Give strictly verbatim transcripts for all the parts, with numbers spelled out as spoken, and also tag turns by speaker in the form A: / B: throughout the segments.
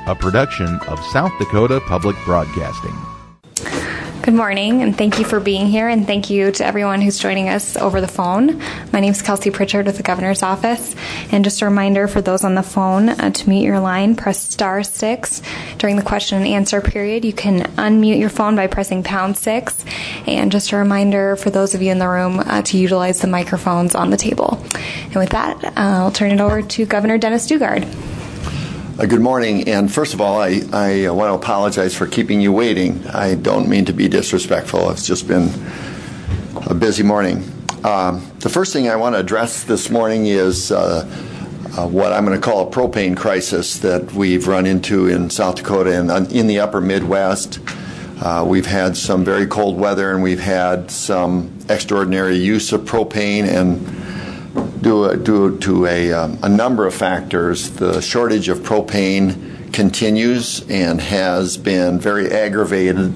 A: a production of South Dakota Public Broadcasting.
B: Good morning, and thank you for being here, and thank you to everyone who's joining us over the phone. My name is Kelsey Pritchard with the Governor's Office, and just a reminder for those on the phone, uh, to mute your line, press star six. During the question and answer period, you can unmute your phone by pressing pound six, and just a reminder for those of you in the room uh, to utilize the microphones on the table. And with that, uh, I'll turn it over to Governor Dennis Daugaard.
C: Uh, good morning, and first of all, I, I uh, want to apologize for keeping you waiting. I don't mean to be disrespectful. It's just been a busy morning. Um, the first thing I want to address this morning is uh, uh, what I'm going to call a propane crisis that we've run into in South Dakota and uh, in the upper Midwest. Uh, we've had some very cold weather, and we've had some extraordinary use of propane, and Due, due to a, um, a number of factors, the shortage of propane continues and has been very aggravated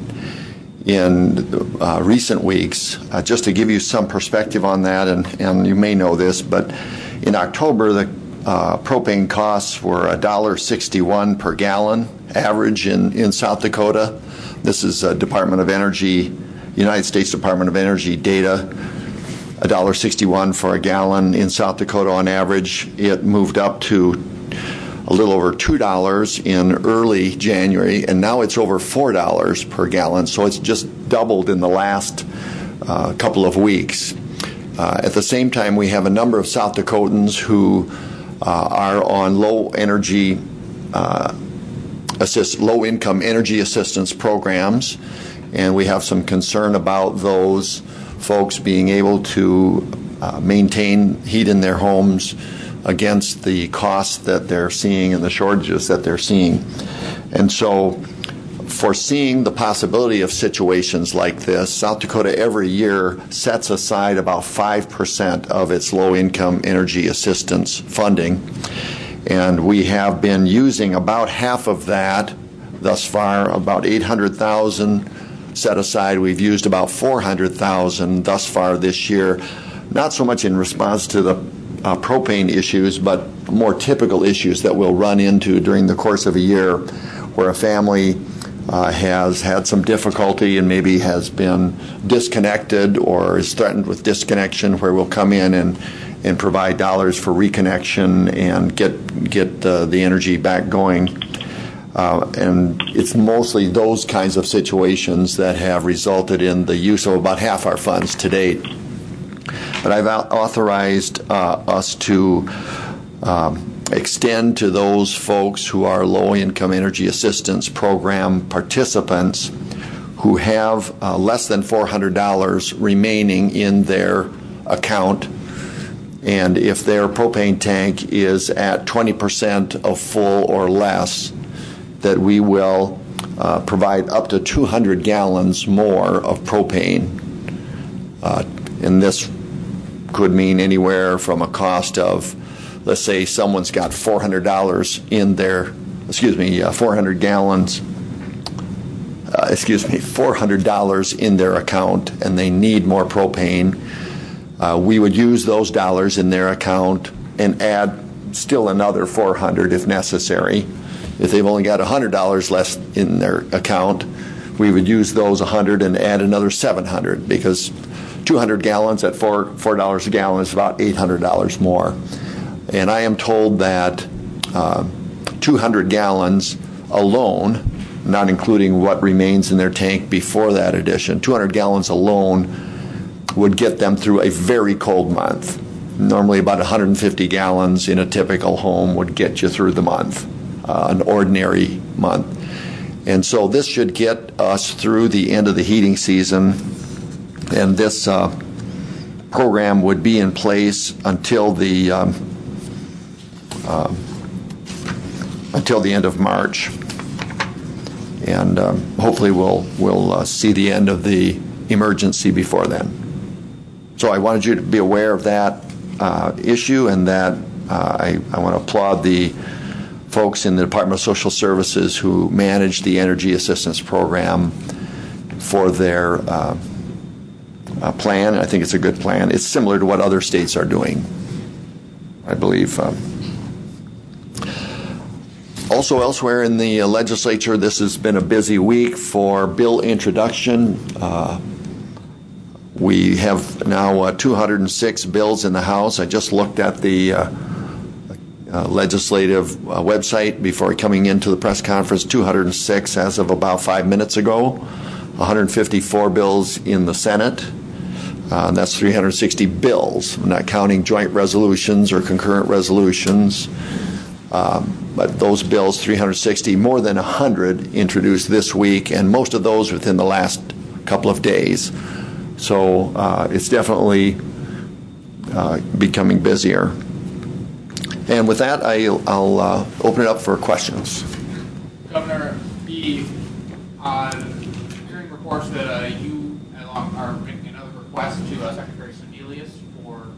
C: in uh, recent weeks. Uh, just to give you some perspective on that, and, and you may know this, but in October, the uh, propane costs were one dollar sixty-one per gallon average in, in South Dakota. This is uh, Department of Energy, United States Department of Energy data. one dollar sixty-one for a gallon in South Dakota on average. It moved up to a little over two dollars in early January, and now it's over four dollars per gallon. So it's just doubled in the last uh, couple of weeks. Uh, at the same time, we have a number of South Dakotans who uh, are on low energy, uh, assist, low income energy assistance programs, and we have some concern about those folks being able to uh, maintain heat in their homes against the costs that they're seeing and the shortages that they're seeing. And so, foreseeing the possibility of situations like this, South Dakota every year sets aside about five percent of its low-income energy assistance funding. And we have been using about half of that thus far, about eight hundred thousand dollars set aside. We've used about four hundred thousand dollars thus far this year, not so much in response to the uh, propane issues, but more typical issues that we'll run into during the course of a year, where a family uh, has had some difficulty and maybe has been disconnected or is threatened with disconnection, where we'll come in and, and provide dollars for reconnection and get, get uh, the energy back going. Uh, and it's mostly those kinds of situations that have resulted in the use of about half our funds to date. But I've authorized uh, us to um, extend to those folks who are low-income energy assistance program participants who have uh, less than four hundred dollars remaining in their account. And if their propane tank is at twenty percent of full or less, that we will uh, provide up to two hundred gallons more of propane. Uh, and this could mean anywhere from a cost of, let's say someone's got four hundred dollars in their, excuse me, uh, four hundred gallons, uh, excuse me, four hundred dollars in their account, and they need more propane. Uh, we would use those dollars in their account and add still another four hundred if necessary. If they've only got one hundred dollars less in their account, we would use those one hundred dollars and add another seven hundred dollars, because two hundred gallons at four dollars a gallon is about eight hundred dollars more. And I am told that uh, two hundred gallons alone, not including what remains in their tank before that addition, two hundred gallons alone would get them through a very cold month. Normally about one hundred fifty gallons in a typical home would get you through the month. Uh, an ordinary month. And so this should get us through the end of the heating season, and this uh, program would be in place until the um, uh, until the end of March, and um, hopefully we'll we'll uh, see the end of the emergency before then. So I wanted you to be aware of that uh, issue, and that uh, I, I want to applaud the folks in the Department of Social Services who manage the Energy Assistance Program for their uh, uh, plan. I think it's a good plan. It's similar to what other states are doing, I believe. Um, Also elsewhere in the uh, legislature, this has been a busy week for bill introduction. Uh, we have now uh, two hundred six bills in the House. I just looked at the uh, uh, legislative uh, website before coming into the press conference, two hundred six as of about five minutes ago, one hundred fifty-four bills in the Senate. Uh, and that's three hundred sixty bills, not counting joint resolutions or concurrent resolutions. Um, but those bills, three hundred sixty, more than one hundred introduced this week, and most of those within the last couple of days. So uh, it's definitely uh, becoming busier. And with that, I'll, I'll uh, open it up for questions.
D: Governor, the uh, hearing reports that uh, you are making another request to uh, Secretary Sebelius for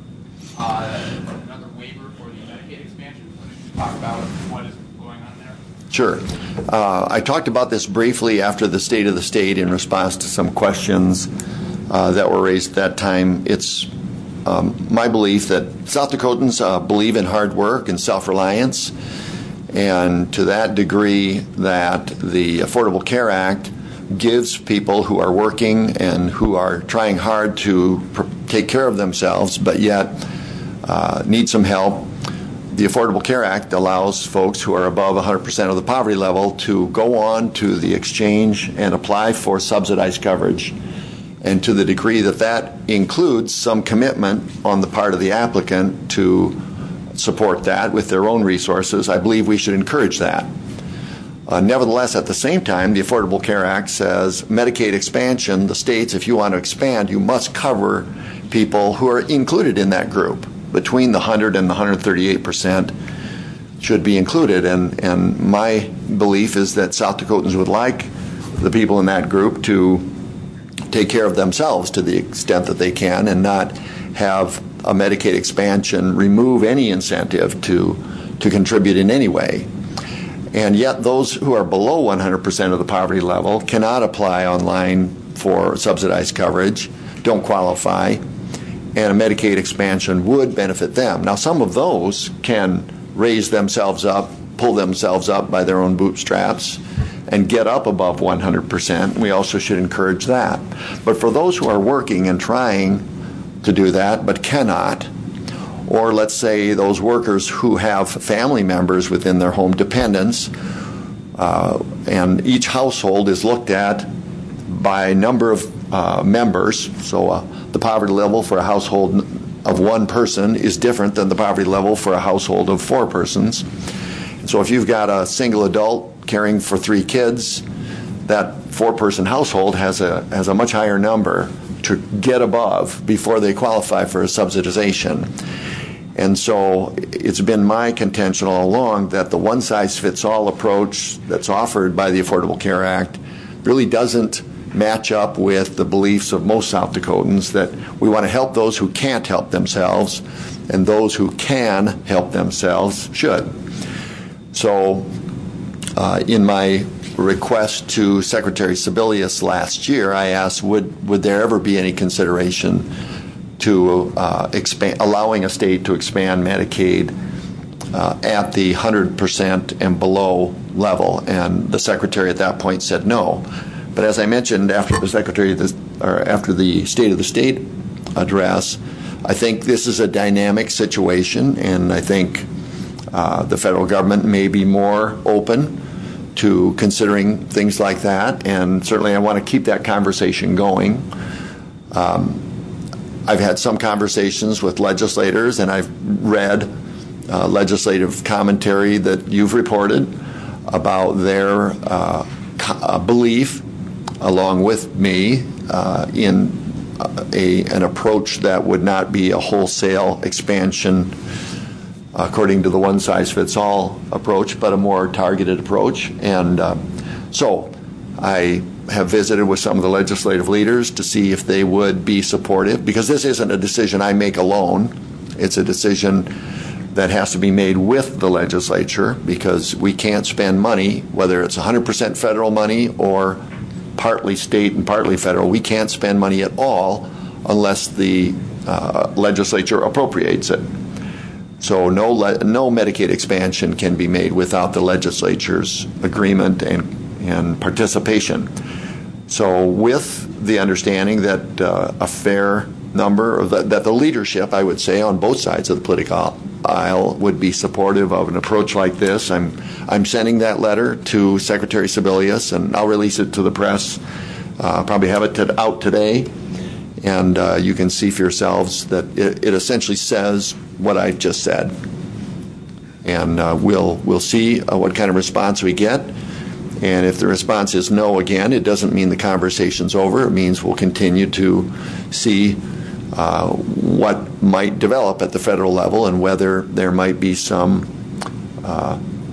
D: uh, another waiver for the Medicaid expansion. Why don't you talk about what is going on there?
C: Sure. Uh, I talked about this briefly after the State of the State in response to some questions uh, that were raised at that time. It's um, my belief that South Dakotans uh, believe in hard work and self-reliance, and to that degree that the Affordable Care Act gives people who are working and who are trying hard to pr- take care of themselves but yet uh, need some help. The Affordable Care Act allows folks who are above one hundred percent of the poverty level to go on to the exchange and apply for subsidized coverage. And to the degree that that includes some commitment on the part of the applicant to support that with their own resources, I believe we should encourage that. Uh, nevertheless, at the same time, the Affordable Care Act says Medicaid expansion, the states, if you want to expand, you must cover people who are included in that group. Between the one hundred and the one hundred thirty-eight percent should be included. And, and my belief is that South Dakotans would like the people in that group to take care of themselves to the extent that they can and not have a Medicaid expansion remove any incentive to, to contribute in any way. And yet those who are below one hundred percent of the poverty level cannot apply online for subsidized coverage, don't qualify, and a Medicaid expansion would benefit them. Now, some of those can raise themselves up, pull themselves up by their own bootstraps, and get up above one hundred percent. We also should encourage that. But for those who are working and trying to do that but cannot, or let's say those workers who have family members within their home dependents, uh, and each household is looked at by number of uh, members. So uh, the poverty level for a household of one person is different than the poverty level for a household of four persons. And so if you've got a single adult caring for three kids, that four-person household has a has a much higher number to get above before they qualify for a subsidization. And so it's been my contention all along that the one-size-fits-all approach that's offered by the Affordable Care Act really doesn't match up with the beliefs of most South Dakotans, that we want to help those who can't help themselves, and those who can help themselves should. So uh, in my request to Secretary Sebelius last year, I asked, would, would there ever be any consideration to uh, expand, allowing a state to expand Medicaid uh, at the one hundred percent and below level? And the Secretary at that point said no. But as I mentioned, after the Secretary of the, or after the State of the State address, I think this is a dynamic situation, and I think uh, the federal government may be more open to considering things like that, and certainly I want to keep that conversation going. Um, I've had some conversations with legislators, and I've read uh, legislative commentary that you've reported about their uh, co- uh, belief, along with me, uh, in a, an approach that would not be a wholesale expansion according to the one-size-fits-all approach, but a more targeted approach. And uh, so I have visited with some of the legislative leaders to see if they would be supportive, because this isn't a decision I make alone. It's a decision that has to be made with the legislature, because we can't spend money, whether it's one hundred percent federal money or partly state and partly federal. We can't spend money at all unless the uh, legislature appropriates it. So no le- no Medicaid expansion can be made without the legislature's agreement and, and participation. So with the understanding that uh, a fair number of the, that the leadership, I would say, on both sides of the political aisle would be supportive of an approach like this, I'm I'm sending that letter to Secretary Sebelius, and I'll release it to the press. Uh, probably have it to, out today, and uh, you can see for yourselves that it, it essentially says what I just said, and uh, we'll we'll see uh, what kind of response we get. And if the response is no again, it doesn't mean the conversation's over. It means we'll continue to see uh, what might develop at the federal level and whether there might be some uh,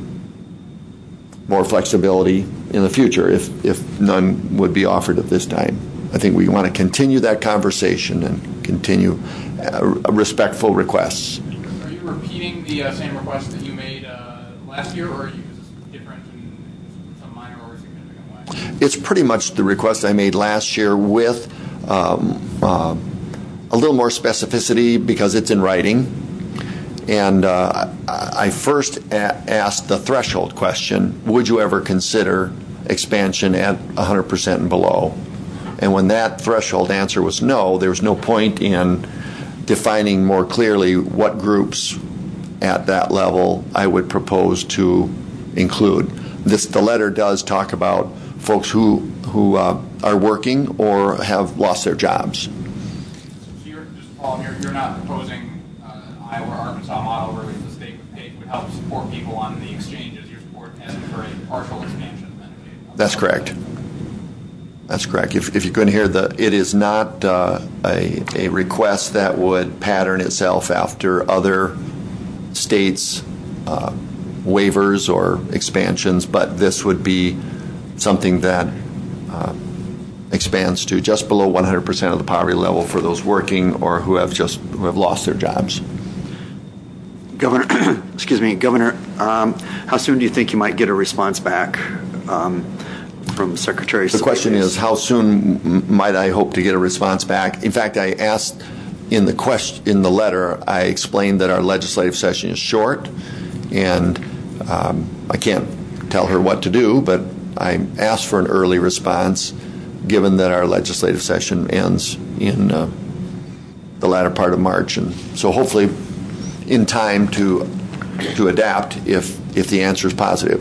C: more flexibility in the future if, if none would be offered at this time. I think we want to continue that conversation and continue uh, respectful requests.
D: Are you repeating the uh, same request that you made uh, last year, or are you different in some minor or significant way?
C: It's pretty much the request I made last year with um, uh, a little more specificity because it's in writing. And uh, I first a- asked the threshold question, would you ever consider expansion at one hundred percent and below? And when that threshold answer was no, there was no point in defining more clearly what groups at that level I would propose to include. This, the letter does talk about folks who, who uh, are working or have lost their jobs.
D: So you're just, Paul, you're, you're not proposing Iowa or Arkansas model where the state would, pay, would help support people on the exchanges. You're support asking for a partial expansion of Medicaid.
C: That's correct. That's correct. If, if you couldn't hear, the, it is not uh, a, a request that would pattern itself after other states' uh, waivers or expansions, but this would be something that uh, expands to just below one hundred percent of the poverty level for those working or who have just who have lost their jobs.
E: Governor, excuse me, Governor, um, how soon do you think you might get a response back um, from Secretary?
C: The question is, how soon m- might I hope to get a response back? In fact, I asked in the question in the letter, I explained that our legislative session is short, and um, I can't tell her what to do, but I asked for an early response, given that our legislative session ends in uh, the latter part of March, and so hopefully in time to to adapt if if the answer is positive.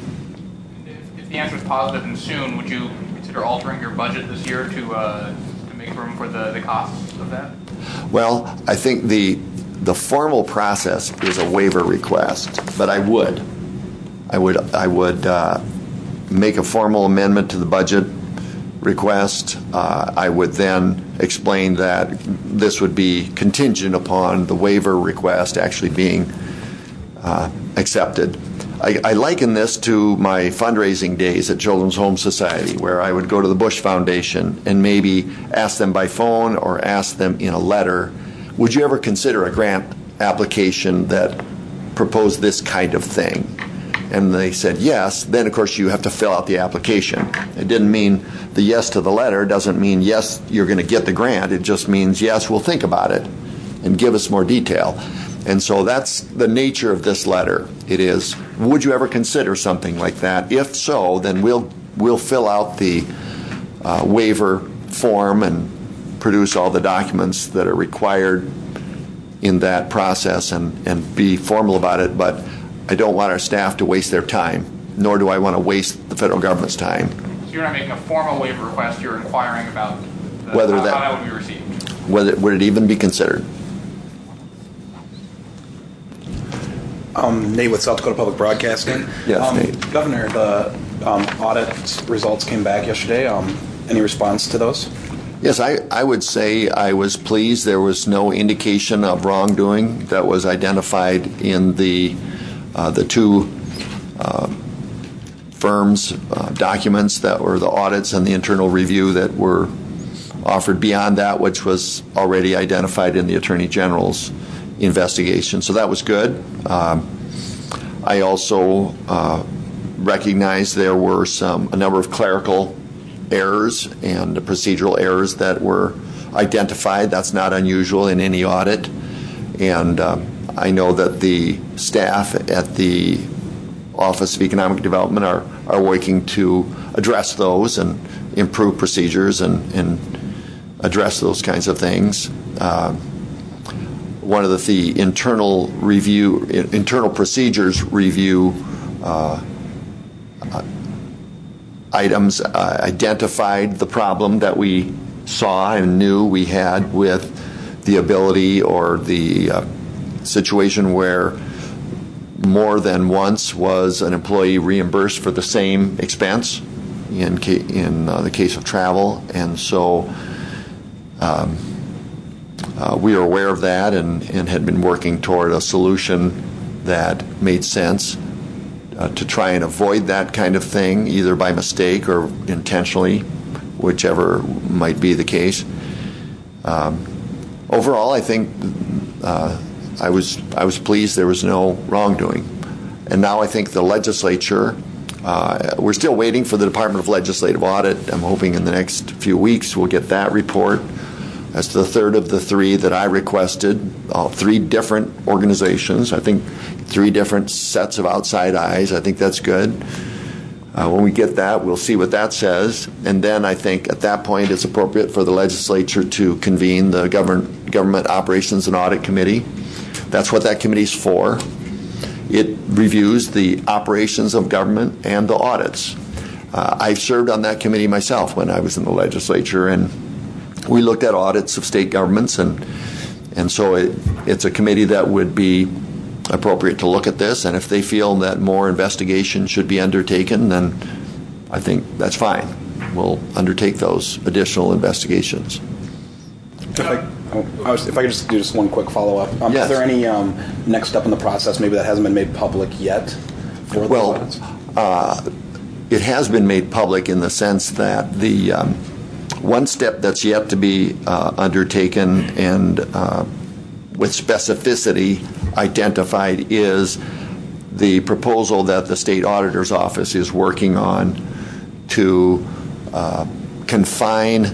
D: If, if the answer is positive and soon, would you consider altering your budget this year to uh, to make room for the, the costs of that?
C: Well, I think the the formal process is a waiver request, but I would I would I would uh, make a formal amendment to the budget request. Uh, I would then explain that this would be contingent upon the waiver request actually being uh, accepted. I, I liken this to my fundraising days at Children's Home Society, where I would go to the Bush Foundation and maybe ask them by phone or ask them in a letter, would you ever consider a grant application that proposed this kind of thing? And they said yes. Then, of course, you have to fill out the application. It didn't mean the yes to the letter doesn't mean yes, you're going to get the grant. It just means yes, we'll think about it and give us more detail. And so that's the nature of this letter. It is, would you ever consider something like that? If so, then we'll we'll fill out the uh, waiver form and produce all the documents that are required in that process and, and be formal about it. But I don't want our staff to waste their time, nor do I want to waste the federal government's time.
D: So you're not making a formal waiver request, you're inquiring about the,
C: whether
D: how,
C: that,
D: how that would be received.
C: Whether would it even be considered?
F: Um, Nate with South Dakota Public Broadcasting.
C: Yes,
F: um,
C: Nate.
F: Governor, the um, audit results came back yesterday. Um, any response to those?
C: Yes, I, I would say I was pleased. There was no indication of wrongdoing that was identified in the uh, the two uh, firms' uh, documents that were the audits and the internal review that were offered beyond that, which was already identified in the Attorney General's investigation. So that was good. Um, I also uh, recognized there were some a number of clerical errors and procedural errors that were identified. That's not unusual in any audit. And um, I know that the staff at the Office of Economic Development are, are working to address those and improve procedures and, and address those kinds of things. Uh, one of the, the internal review, internal procedures review uh, uh, items uh, identified the problem that we saw and knew we had with the ability or the uh, situation where more than once was an employee reimbursed for the same expense in ca- in uh, the case of travel, and so um, uh, we are aware of that and, and had been working toward a solution that made sense uh, to try and avoid that kind of thing, either by mistake or intentionally, whichever might be the case. Um, overall, I think uh, I was I was pleased there was no wrongdoing, and now I think the legislature. Uh, we're still waiting for the Department of Legislative Audit. I'm hoping in the next few weeks we'll get that report. That's the third of the three that I requested. All three different organizations. I think three different sets of outside eyes. I think that's good. Uh, when we get that, we'll see what that says. And then I think at that point it's appropriate for the legislature to convene the Govern- Government Operations and Audit Committee. That's what that committee's for. It reviews the operations of government and the audits. Uh, I served on that committee myself when I was in the legislature, and we looked at audits of state governments, and and so it, it's a committee that would be appropriate to look at this, and if they feel that more investigation should be undertaken, then I think that's fine. We'll undertake those additional investigations.
F: If I, oh, I was, if I could just do just one quick follow-up. Um,
C: yes.
F: Is there any um, next step in the process maybe that hasn't been made public yet for the
C: well,
F: audits?
C: Uh, it has been made public in the sense that the um, one step that's yet to be uh, undertaken and uh, with specificity identified is the proposal that the State Auditor's Office is working on to uh, confine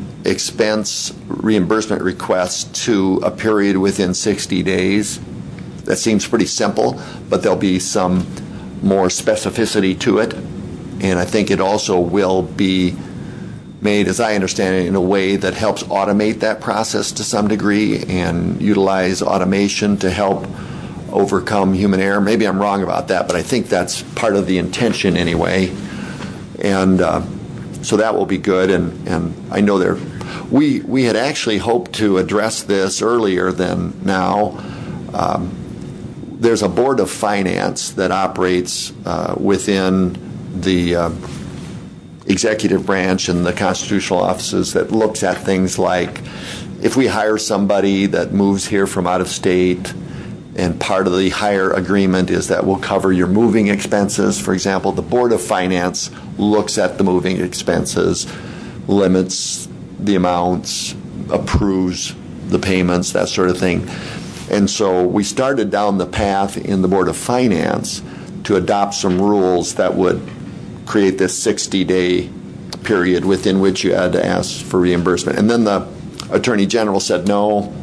C: expense reimbursement requests to a period within sixty days. That seems pretty simple, but there'll be some more specificity to it. And I think it also will be made, as I understand it, in a way that helps automate that process to some degree and utilize automation to help overcome human error. Maybe I'm wrong about that, but I think that's part of the intention anyway. And uh, so that will be good. And, and I know there, we we had actually hoped to address this earlier than now. Um, there's a board of finance that operates uh, within the uh, executive branch and the constitutional offices that looks at things like if we hire somebody that moves here from out of state and part of the hire agreement is that we'll cover your moving expenses. For example, the Board of Finance looks at the moving expenses, limits the amounts, approves the payments, that sort of thing. And so we started down the path in the Board of Finance to adopt some rules that would create this sixty-day period within which you had to ask for reimbursement. And then the Attorney General said no.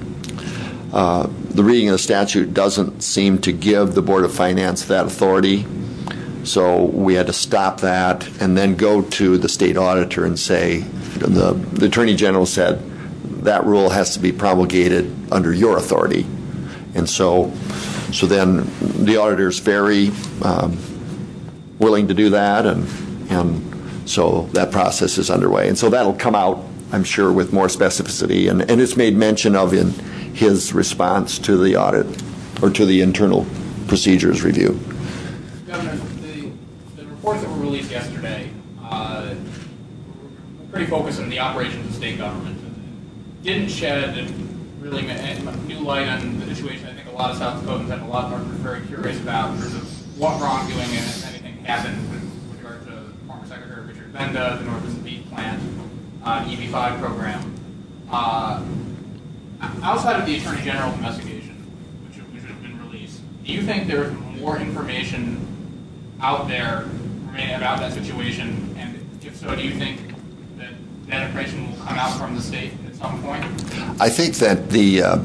C: Uh, the reading of the statute doesn't seem to give the Board of Finance that authority. So we had to stop that and then go to the state auditor and say, the, the Attorney General said, that rule has to be promulgated under your authority. And so so then the auditor is very um, willing to do that, and and so that process is underway. And so that'll come out, I'm sure, with more specificity, and, and it's made mention of in his response to the audit or to the internal procedures review.
D: Governor, the, the reports that were released yesterday uh, were pretty focused on the operations of state government. Didn't shed really new light on the situation I think a lot of South Dakotans have a lot more very curious about in terms of what wrongdoing and if anything happened with, with regard to former Secretary Richard Benda, the Northwest Beef Plant, uh, E B five program. Uh, outside of the Attorney General investigation, which, which has been released, do you think there's more information out there about that situation? And if so, do you think that that information will come out from the state at some point?
C: I think that the uh,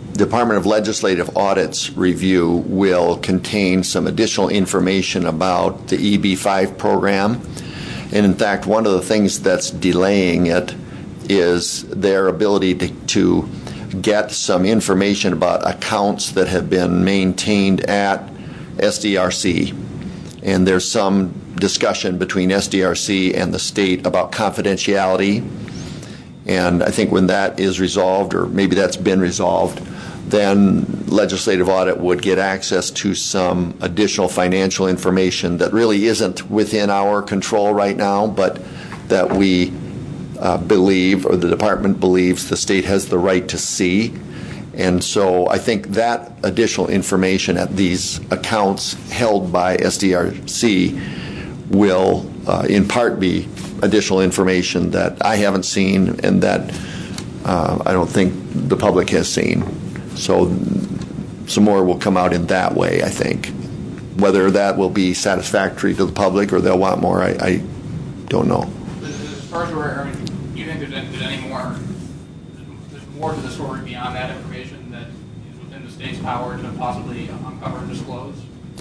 C: Department of Legislative Audit's review will contain some additional information about the E B five program. And in fact, one of the things that's delaying it is their ability to, to get some information about accounts that have been maintained at S D R C. And there's some discussion between S D R C and the state about confidentiality. And I think when that is resolved, or maybe that's been resolved, then legislative audit would get access to some additional financial information that really isn't within our control right now, but that we uh, believe, or the department believes, the state has the right to see. And so I think that additional information at these accounts held by S D R C will uh, in part be additional information that I haven't seen and that uh, I don't think the public has seen. So some more will come out in that way, I think. Whether that will be satisfactory to the public or they'll want more, I, I don't know.
D: As far as we're, I mean, do you think there's, there's any more, there's more to the story beyond that information that is within the state's power to possibly uncover and disclose?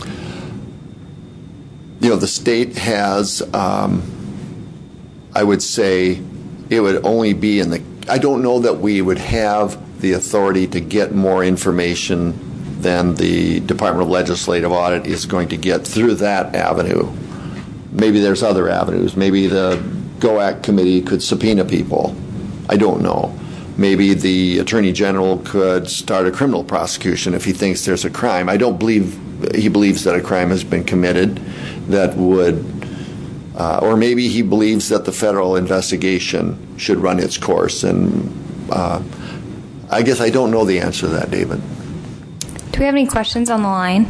C: You know, the state has, um, I would say, it would only be in the, I don't know that we would have the authority to get more information than the Department of Legislative Audit is going to get through that avenue. Maybe there's other avenues. Maybe the G O A C committee could subpoena people. I don't know. Maybe the Attorney General could start a criminal prosecution if he thinks there's a crime. I don't believe he believes that a crime has been committed that would, uh, or maybe he believes that the federal investigation should run its course. And uh, I guess I don't know the answer to that, David.
B: Do we have any questions on the line?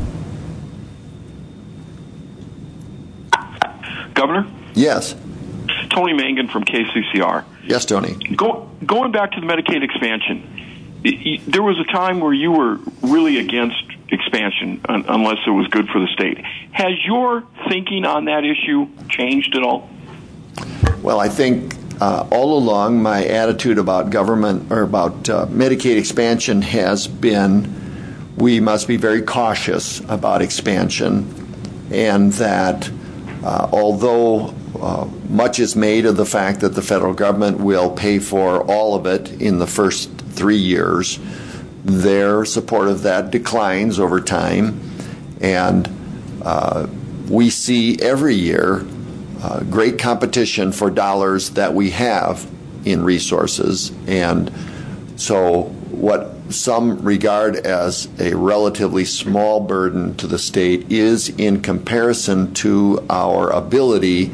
G: Governor?
C: Yes.
G: Tony Mangan from K C C R.
C: Yes, Tony.
G: Go, going back to the Medicaid expansion, it, it, there was a time where you were really against expansion un, unless it was good for the state. Has your thinking on that issue changed at all?
C: Well, I think uh, all along my attitude about government or about uh, Medicaid expansion has been we must be very cautious about expansion, and that uh, although uh, much is made of the fact that the federal government will pay for all of it in the first three years, their support of that declines over time, and uh, we see every year uh, great competition for dollars that we have in resources. And so what some regard as a relatively small burden to the state is, in comparison to our ability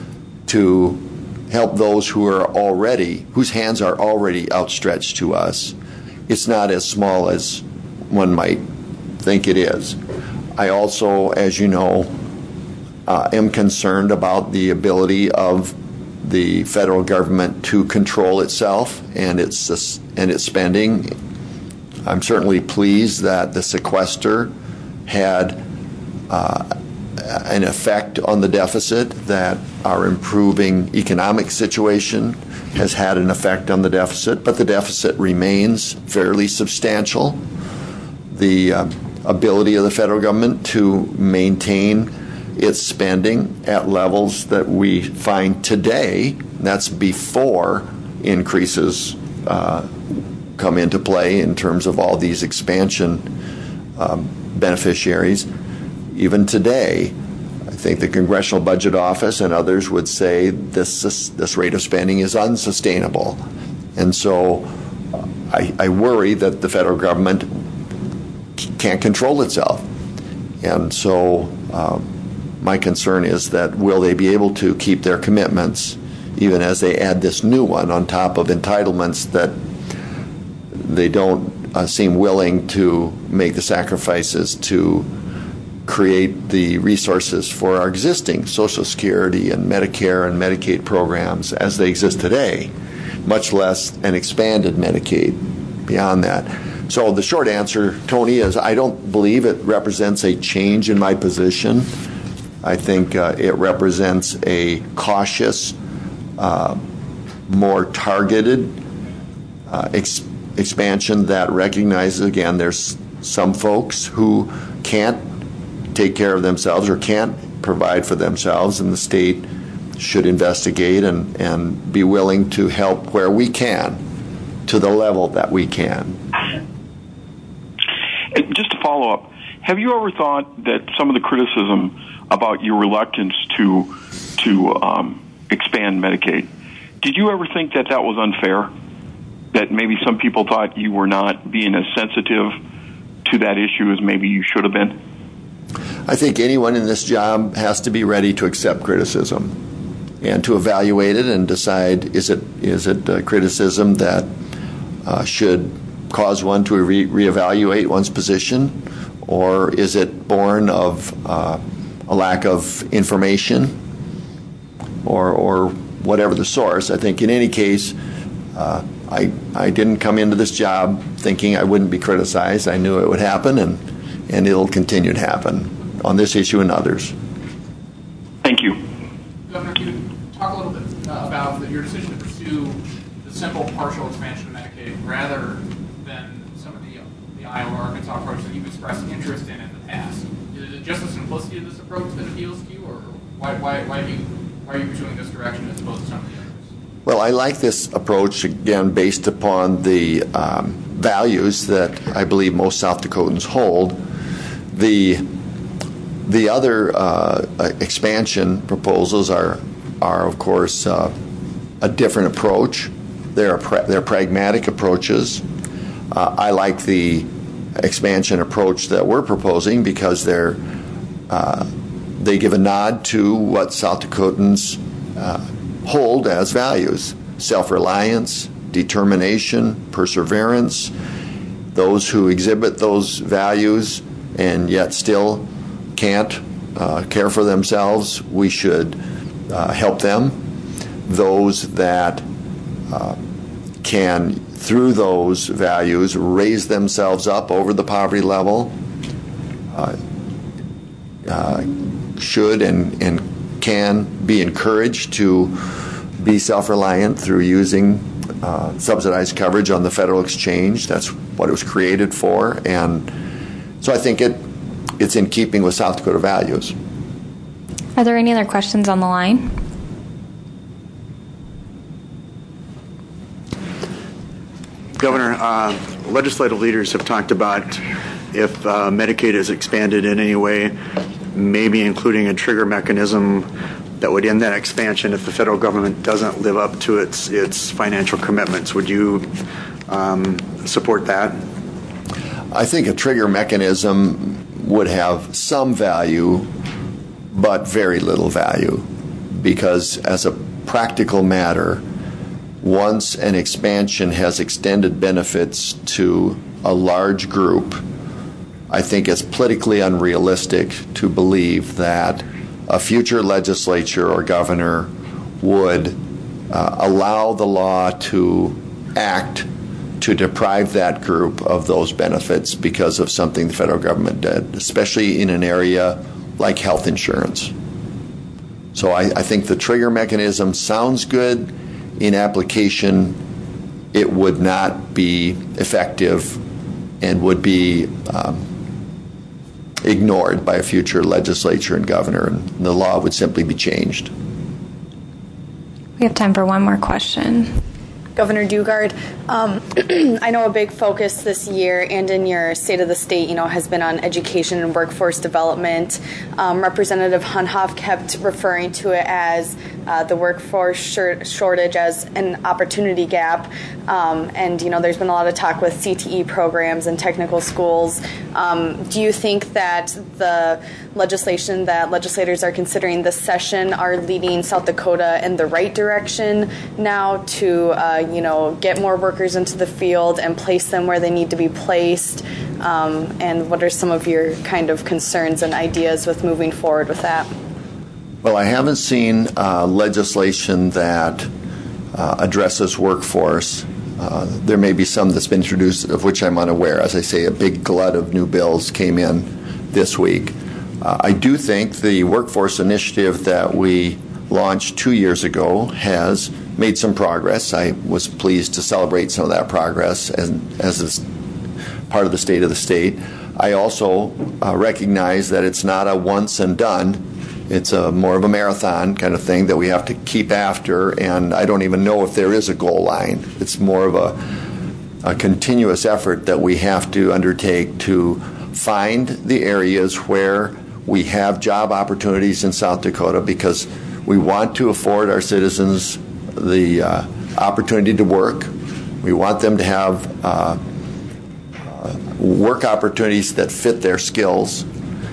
C: to help those who are already, whose hands are already outstretched to us, it's not as small as one might think it is. I also, as you know, uh, am concerned about the ability of the federal government to control itself and its and its spending. I'm certainly pleased that the sequester had uh, an effect on the deficit, that our improving economic situation has had an effect on the deficit, but the deficit remains fairly substantial. The uh, ability of the federal government to maintain its spending at levels that we find today, that's before increases uh, come into play in terms of all these expansion um, beneficiaries. Even today, I think the Congressional Budget Office and others would say this this rate of spending is unsustainable. And so uh, I, I worry that the federal government c- can't control itself. And so um, my concern is that will they be able to keep their commitments even as they add this new one on top of entitlements that they don't uh, seem willing to make the sacrifices to create the resources for our existing Social Security and Medicare and Medicaid programs as they exist today, much less an expanded Medicaid beyond that. So the short answer, Tony, is I don't believe it represents a change in my position. I think uh, it represents a cautious, uh, more targeted uh, ex- expansion that recognizes, again, there's some folks who can't take care of themselves or can't provide for themselves, and the state should investigate and, and be willing to help where we can, to the level that we can.
G: Just to follow up, have you ever thought that some of the criticism about your reluctance to to um, expand Medicaid, did you ever think that that was unfair? That maybe some people thought you were not being as sensitive to that issue as maybe you should have been?
C: I think anyone in this job has to be ready to accept criticism and to evaluate it and decide, is it is it a criticism that uh, should cause one to re- reevaluate one's position, or is it born of uh, a lack of information, or or whatever the source. I think in any case, uh, I I didn't come into this job thinking I wouldn't be criticized. I knew it would happen, and and it'll continue to happen on this issue and others.
G: Thank you.
D: Governor, can you talk a little bit uh, about the, your decision to pursue the simple partial expansion of Medicaid rather than some of the, the Iowa, Arkansas approach that you've expressed interest in in the past? Is it just the simplicity of this approach that appeals to you, or why, why, why, do you, why are you pursuing this direction as opposed to some of the others?
C: Well, I like this approach, again, based upon the um, values that I believe most South Dakotans hold. The The other uh, expansion proposals are, are of course, uh, a different approach. They're, pra- they're pragmatic approaches. Uh, I like the expansion approach that we're proposing because they're, uh, they give a nod to what South Dakotans uh, hold as values: self-reliance, determination, perseverance. Those who exhibit those values and yet still can't uh, care for themselves, we should uh, help them. Those that uh, can, through those values, raise themselves up over the poverty level uh, uh, should and, and can be encouraged to be self-reliant through using uh, subsidized coverage on the federal exchange. That's what it was created for, and so I think it it's in keeping with South Dakota values.
B: Are there any other questions on the line?
E: Governor, uh, legislative leaders have talked about if uh, Medicaid is expanded in any way, maybe including a trigger mechanism that would end that expansion if the federal government doesn't live up to its its financial commitments. Would you um, support that?
C: I think a trigger mechanism would have some value, but very little value, because as a practical matter, once an expansion has extended benefits to a large group, I think it's politically unrealistic to believe that a future legislature or governor would uh, allow the law to act to deprive that group of those benefits because of something the federal government did, especially in an area like health insurance. So I, I think the trigger mechanism sounds good. In application, it would not be effective and would be um, ignored by a future legislature and governor, and the law would simply be changed.
B: We have time for one more question.
H: Governor Dugard, um, I know a big focus this year and in your State of the State, you know, has been on education and workforce development. Um, Representative Hunhoff kept referring to it as uh, the workforce short- shortage as an opportunity gap. Um, and, you know, there's been a lot of talk with C T E programs and technical schools. Um, do you think that the legislation that legislators are considering this session are leading South Dakota in the right direction now to, uh, you know, get more workers into the field and place them where they need to be placed? Um, and what are some of your kind of concerns and ideas with moving forward with that?
C: Well, I haven't seen uh, legislation that uh, addresses workforce. Uh, there may be some that's been introduced of which I'm unaware. As I say, a big glut of new bills came in this week. Uh, I do think the workforce initiative that we launched two years ago has made some progress. I was pleased to celebrate some of that progress as, as is part of the state of the state. I also uh, recognize that it's not a once and done. It's a more of a marathon kind of thing that we have to keep after, and I don't even know if there is a goal line. It's more of a, a continuous effort that we have to undertake to find the areas where we have job opportunities in South Dakota, because we want to afford our citizens the uh, opportunity to work. We want them to have uh, uh, work opportunities that fit their skills.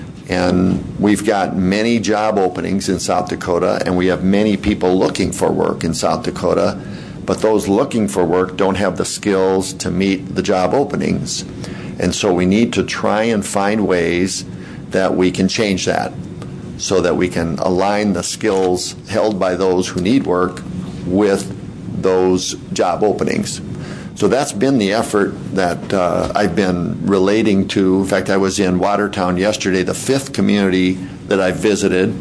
C: And we've got many job openings in South Dakota, and we have many people looking for work in South Dakota, but those looking for work don't have the skills to meet the job openings. And so we need to try and find ways that we can change that, so that we can align the skills held by those who need work with those job openings. So that's been the effort that uh, I've been relating to. In fact, I was in Watertown yesterday, the fifth community that I visited.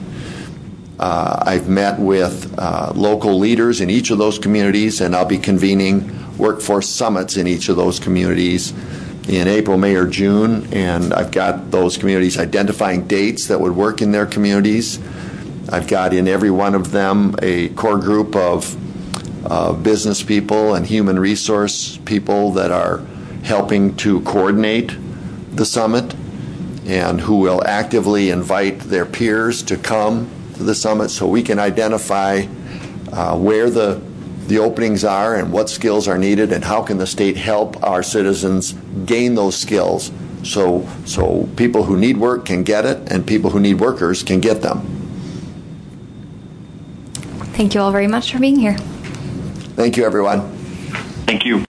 C: Uh, I've met with uh, local leaders in each of those communities, and I'll be convening workforce summits in each of those communities in April, May, or June. And I've got those communities identifying dates that would work in their communities. I've got in every one of them a core group of Uh, business people and human resource people that are helping to coordinate the summit, and who will actively invite their peers to come to the summit, so we can identify uh, where the the openings are and what skills are needed, and how can the state help our citizens gain those skills, so so people who need work can get it, and people who need workers can get them.
B: Thank you all very much for being here.
C: Thank you, everyone.
G: Thank you.